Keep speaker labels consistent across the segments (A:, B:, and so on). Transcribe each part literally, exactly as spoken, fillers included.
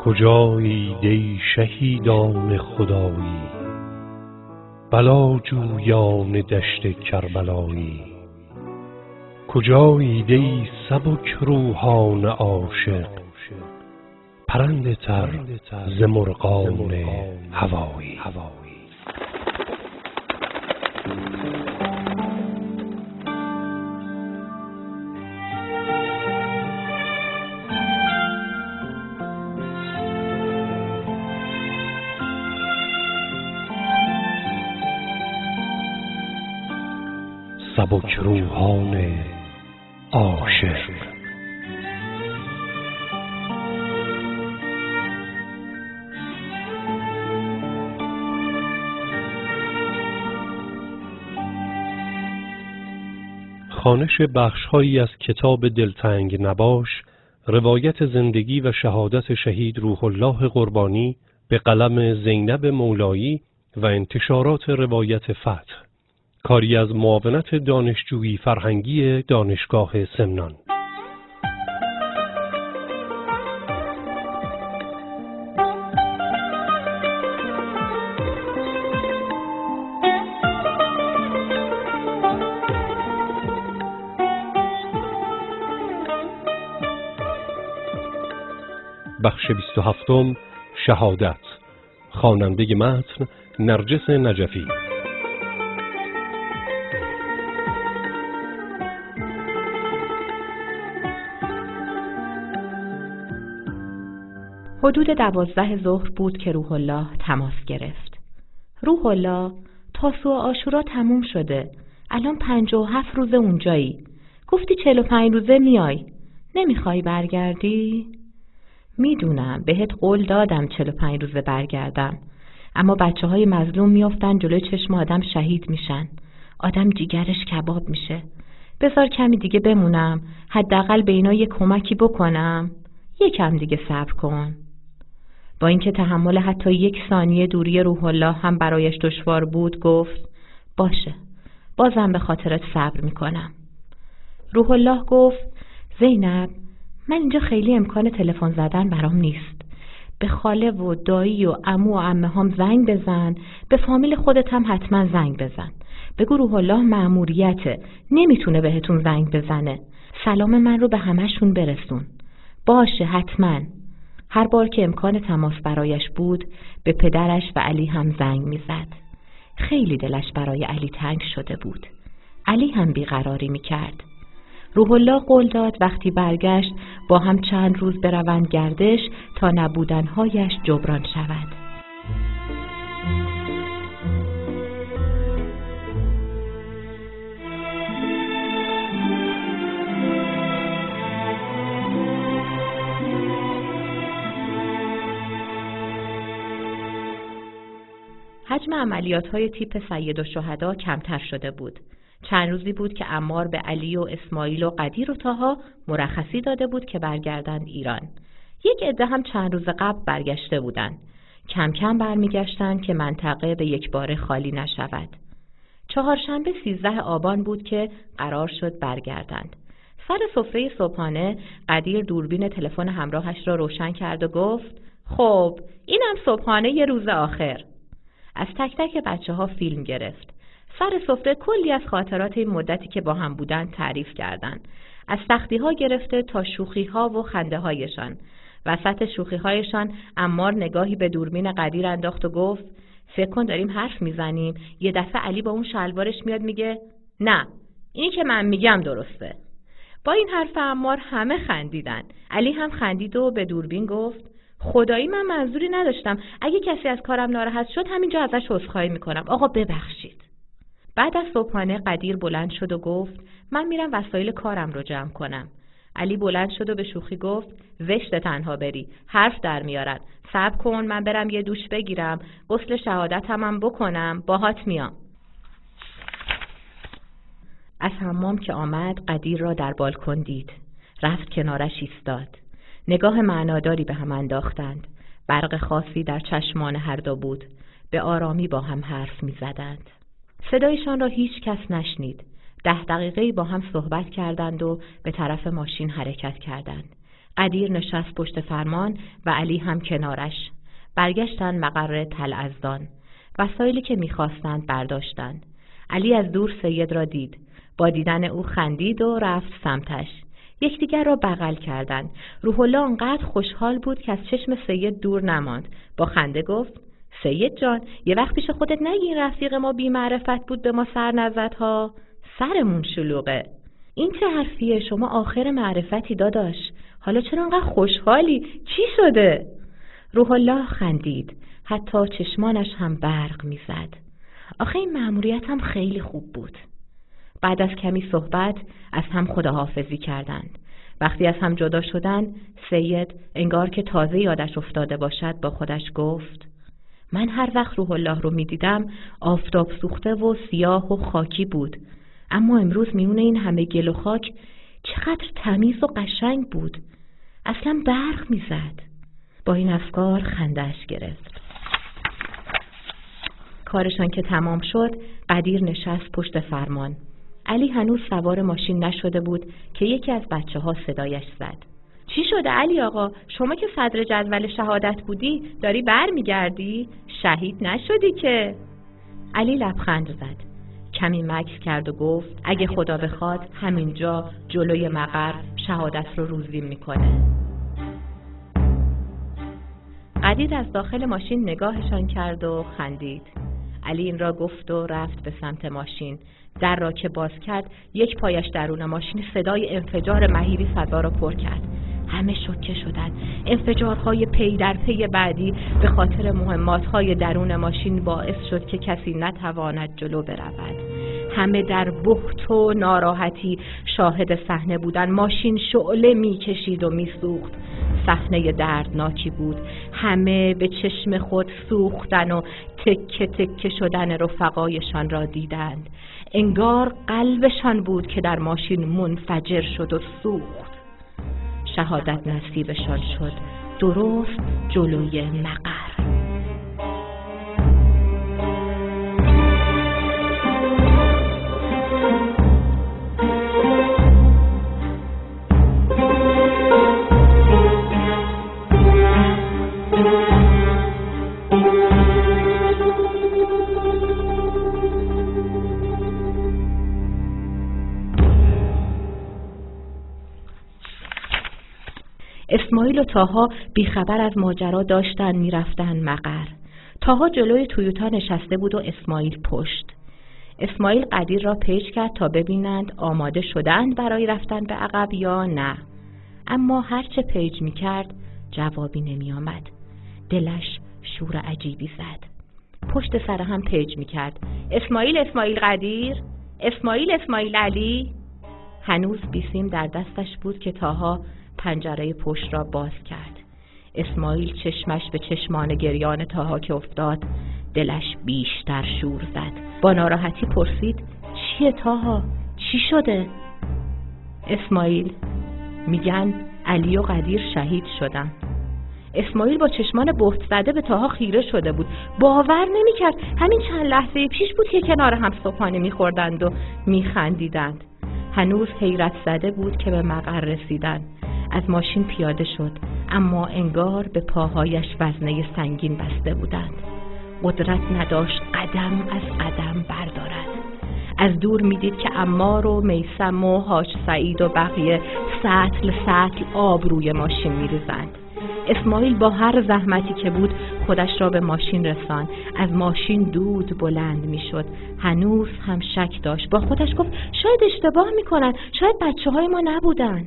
A: کجایید ای شهیدان خدایی، بلاجویان دشت کربلایی؟ کجایید ای سبک روحان عاشق، پرنده تر ز مرغان هوایی؟ سبک روحان عاشق. خوانش بخش‌هایی از کتاب دلتنگ نباش، روایت زندگی و شهادت شهید روح الله قربانی به قلم زینب مولایی و انتشارات روایت فتح، کاری از معاونت دانشجویی فرهنگی دانشگاه سمنان. بخش بیست و هفتم، شهادت. خواننده متن نرجس نجفی.
B: حدود دوازده ظهر بود که روح الله تماس گرفت. روح الله، تاسوعا عاشورا تموم شده، الان پنجاه و هفت روزه اونجایی. گفتی چهل و پنج روزه میای، نمیخوای برگردی؟ میدونم بهت قول دادم چهل و پنج روزه برگردم، اما بچه های مظلوم میافتن جلوی چشم آدم شهید میشن، آدم جیگرش کباب میشه. بذار کمی دیگه بمونم، حداقل به اینا یه کمکی بکنم. یکم دیگه صبر کن. با اینکه تحمل حتی یک ثانیه دوری روح الله هم برایش دشوار بود، گفت باشه، بازم به خاطرت صبر میکنم. روح الله گفت زینب، من اینجا خیلی امکان تلفن زدن برام نیست. به خاله و دایی و عمو و عمه هم زنگ بزن، به فامیل خودت هم حتما زنگ بزن. بگو روح الله مأموریته، نمیتونه بهتون زنگ بزنه. سلام من رو به همشون برسون. باشه حتما. هر بار که امکان تماس برایش بود به پدرش و علی هم زنگ میزد. خیلی دلش برای علی تنگ شده بود. علی هم بیقراری میکرد. روح الله قول داد وقتی برگشت با هم چند روز بروند گردش تا نبودنهایش جبران شود. حجم عملیات‌های تیپ سیدالشهدا کمتر شده بود. چند روزی بود که عمار به علی و اسماعیل و قدیر و طاها مرخصی داده بود که برگردند ایران. یک عده هم چند روز قبل برگشته بودند. کم کم برمیگشتند که منطقه به یک باره خالی نشود. چهارشنبه سیزده آبان بود که قرار شد برگردند. سر سفره صبحانه قدیر دوربین تلفن همراهش را روشن کرد و گفت خب اینم صبحانه یه روز آخر. از تک تک بچه ها فیلم گرفت. سر سفره کلی از خاطرات این مدتی که با هم بودن تعریف کردند. از سختی ها گرفته تا شوخی ها و خنده هایشان. وسط شوخی هایشان عمار نگاهی به دوربین قدیر انداخت و گفت فکر کن داریم حرف میزنیم، یه دفعه علی با اون شلوارش میاد میگه نه اینی که من میگم درسته. با این حرف عمار همه خندیدن. علی هم خندید و به دوربین گفت خدایی من منظوری نداشتم، اگه کسی از کارم ناراحت شد همینجا ازش عذرخواهی میکنم، آقا ببخشید. بعد از صبحانه قدیر بلند شد و گفت من میرم وسایل کارم رو جمع کنم. علی بلند شد و به شوخی گفت زشت تنها بری، حرف در میارن. صبر کن من برم یه دوش بگیرم، غسل شهادتم هم بکنم، باهات میام. از حمام که آمد قدیر را در بالکن دید. رفت کنارش ایستاد. نگاه معناداری به هم انداختند. برق خاصی در چشمان هر دو بود. به آرامی با هم حرف می زدند. صدایشان را هیچ کس نشنید. ده دقیقه‌ای با هم صحبت کردند و به طرف ماشین حرکت کردند. قدیر نشست پشت فرمان و علی هم کنارش. برگشتن مقر تلعزدان. وسایلی که می‌خواستند برداشتند. علی از دور سید را دید. با دیدن او خندید و رفت سمتش. یکدیگر را بغل کردند. روح الله آنقدر خوشحال بود که از چشم سید دور نماند. با خنده گفت: سید جان، یه وقت پیش خودت نگی این رفیق ما بی معرفت بود به ما سر نزد ها. سرمون شلوغه. این چه حرفیه؟ شما آخر معرفتی داداش. حالا چرا انقدر خوشحالی؟ چی شده؟ روح الله خندید. حتی چشمانش هم برق میزد. آخه این مأموریت هم خیلی خوب بود. بعد از کمی صحبت از هم خداحافظی کردند. وقتی از هم جدا شدند، سید انگار که تازه یادش افتاده باشد با خودش گفت: من هر وقت روح الله رو می دیدم آفتاب سوخته و سیاه و خاکی بود، اما امروز میون این همه گل و خاک چقدر تمیز و قشنگ بود. اصلا برق می زد. با این افکار خنده‌اش گرفت. کارشان که تمام شد، قدیر نشست پشت فرمان. علی هنوز سوار ماشین نشده بود که یکی از بچه ها صدایش زد: چی شده علی آقا؟ شما که صدر جدول شهادت بودی داری بر میگردی؟ شهید نشدی که؟ علی لبخند زد. کمی مکث کرد و گفت: اگه خدا بخواد همینجا جلوی مقر شهادت رو روزی میکنه. قدیر از داخل ماشین نگاهشان کرد و خندید. علی این را گفت و رفت به سمت ماشین. در را که باز کرد، یک پایش درون ماشین صدای انفجار مهیبی فضا را پر کرد. همه شوکه شدند. انفجارهای پی در پی بعدی به خاطر مهماتهای درون ماشین باعث شد که کسی نتواند جلو برود. همه در بهت و ناراحتی شاهد صحنه بودند. ماشین شعله میکشید و میسوخت. صحنه دردناکی بود. همه به چشم خود سوختن و تکه تکه شدن رفقایشان را دیدند. انگار قلبشان بود که در ماشین منفجر شد و سوخت. شهادت نصیبشان شد، درست جلوی مقر. اسماعیل و طاها بیخبر از ماجرا داشتن میرفتن مقر. طاها جلوی تویوتا نشسته بود و اسماعیل پشت. اسماعیل قدیر را پیچ کرد تا ببینند آماده شدند برای رفتن به عقب یا نه. اما هرچه پیچ میکرد جوابی نمی آمد. دلش شور عجیبی زد. پشت سر هم پیچ میکرد: اسماعیل اسماعیل قدیر، اسماعیل اسماعیل علی. هنوز بیسیم در دستش بود که طاها پنجره پشت را باز کرد. اسماعیل چشمش به چشمان گریان طاها که افتاد، دلش بیشتر شور زد. با ناراحتی پرسید: چیه طاها؟ چی شده؟ اسماعیل: میگن علی و قدیر شهید شدن. اسماعیل با چشمان بهت زده به طاها خیره شده بود. باور نمی‌کرد. همین چند لحظه پیش بود که کنار هم صبحانه می‌خوردند و می‌خندیدند. هنوز حیرت زده بود که به مقر رسیدند. از ماشین پیاده شد، اما انگار به پاهایش وزنه سنگین بسته بودند. قدرت نداشت قدم از قدم بردارد. از دور میدید که عمار و میثم و حاج سعید و بقیه سطل سطل آب روی ماشین میریزند. اسماعیل با هر زحمتی که بود خودش را به ماشین رساند. از ماشین دود بلند میشد. هنوز هم شک داشت. با خودش گفت: شاید اشتباه میکنن، شاید بچه های ما نبودن.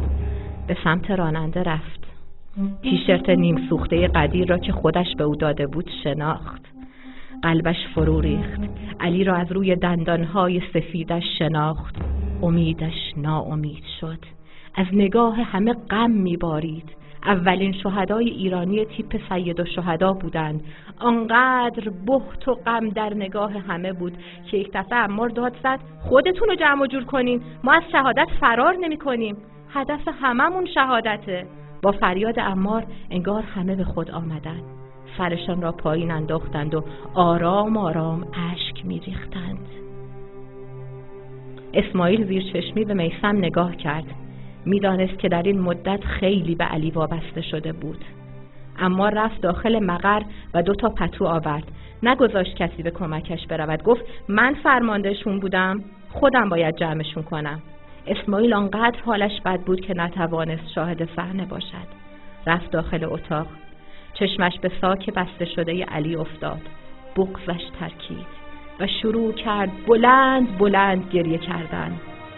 B: به سمت راننده رفت. تیشرت نیم سوخته قدیر را که خودش به او داده بود شناخت. قلبش فرو ریخت. علی را از روی دندانهای سفیدش شناخت. امیدش ناامید شد. از نگاه همه غم میبارید. اولین شهدای ایرانی تیپ سیدالشهدا بودند. آنقدر بهت و غم در نگاه همه بود که یک دفعه عمار داد زد: خودتون رو جمع و جور کنین، ما از شهادت فرار نمی کنیم. هدف هممون شهادته. با فریاد عمار انگار همه به خود آمدند. سرشان را پایین انداختند و آرام آرام اشک می ریختند. اسماعیل زیر چشمی به میثم نگاه کرد. میدانست که در این مدت خیلی به علی وابسته شده بود. اما رفت داخل مقر و دو تا پتو آورد. نگذاشت کسی به کمکش برود. گفت من فرماندهشون بودم، خودم باید جمعشون کنم. اسماعیل آنقدر حالش بد بود که نتوانست شاهد صحنه باشد. رفت داخل اتاق. چشمش به ساک بسته شده علی افتاد. بغضش ترکید و شروع کرد بلند بلند گریه کردن.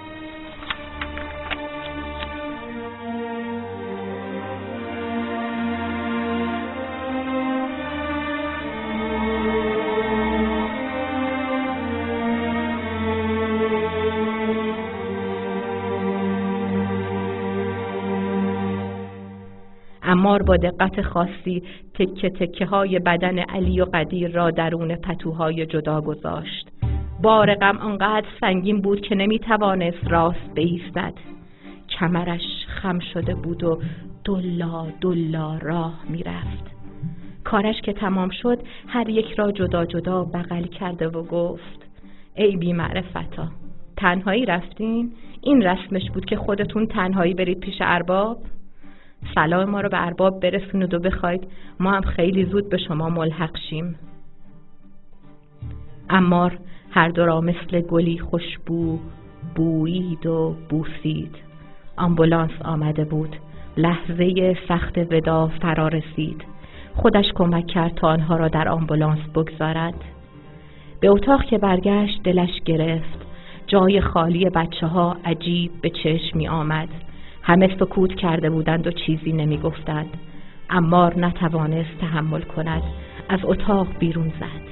B: عمار با دقت خاصی تکه تکه های بدن علی و قدیر را درون پتوهای جدا گذاشت. بار غم آنقدر سنگین بود که نمی توانست راست بایستد. کمرش خم شده بود و دلا دلا راه می رفت. کارش که تمام شد هر یک را جدا جدا بغل کرده و گفت ای بی معرفتا، تنهایی رفتین؟ این رسمش بود که خودتون تنهایی برید پیش ارباب؟ سلام ما رو به ارباب برسونید و بخواید ما هم خیلی زود به شما ملحق شیم. عمار هر دو را مثل گلی خوشبو بویید و بوسید. آمبولانس آمده بود. لحظه سخت ودا فرا رسید. خودش کمک کرد تا آنها را در آمبولانس بگذارد. به اتاق که برگشت دلش گرفت. جای خالی بچه ها عجیب به چشم می آمد. همه سکوت کرده بودند و چیزی نمی گفتند. عمار نتوانست تحمل کند. از اتاق بیرون زد.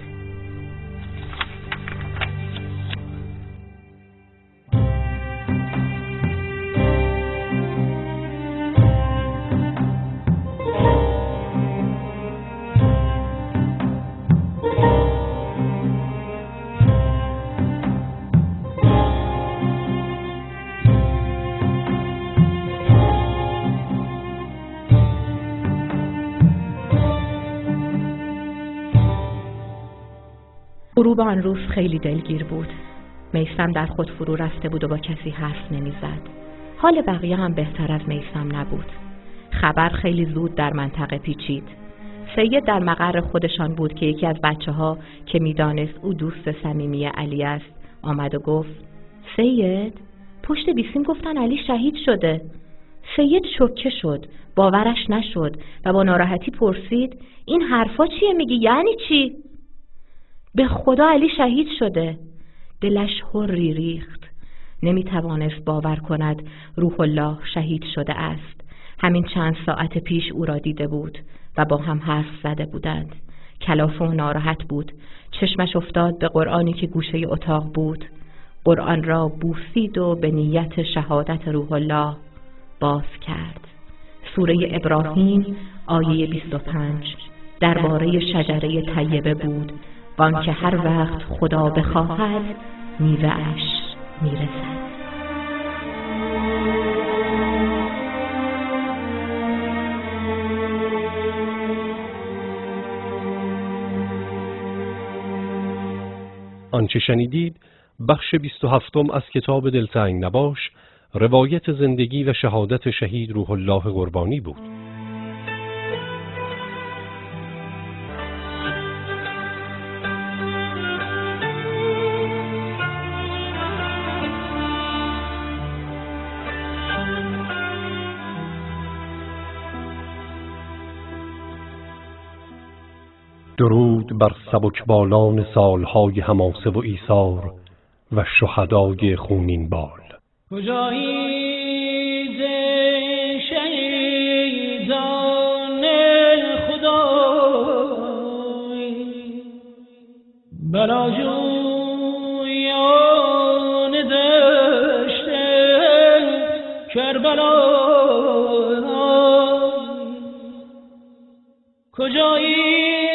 B: غروب آن روز خیلی دلگیر بود. میثم در خود فرو رفته بود و با کسی حرف نمیزد. حال بقیه هم بهتر از میثم نبود. خبر خیلی زود در منطقه پیچید. سید در مقر خودشان بود که یکی از بچه ها که میدانست او دوست صمیمی علی است آمد و گفت سید، پشت بیسیم گفتن علی شهید شده. سید شوکه شد، باورش نشد و با ناراحتی پرسید این حرفا چیه میگی؟ یعنی چی؟ به خدا علی شهید شده. دلش حری ریخت. نمی توانست باور کند روح الله شهید شده است. همین چند ساعت پیش او را دیده بود و با هم حرف زده بودند. کلافه و ناراحت بود. چشمش افتاد به قرآنی که گوشه اتاق بود. قرآن را بوسید و به نیت شهادت روح الله باز کرد. سوره ابراهیم آیه بیست و پنج درباره شجره طیبه بود وان که هر وقت خدا بخواهد میوه اش میرسد.
A: آنچه شنیدید بخش بیست و هفتم از کتاب دلتنگ نباش، روایت زندگی و شهادت شهید روح الله قربانی بود. درود بر سبکبالان سالهای حماسه و ایثار و شهدای خونین بال.
C: مجاهد شهیدان خدای بلاجویان دشت کربلا کجایی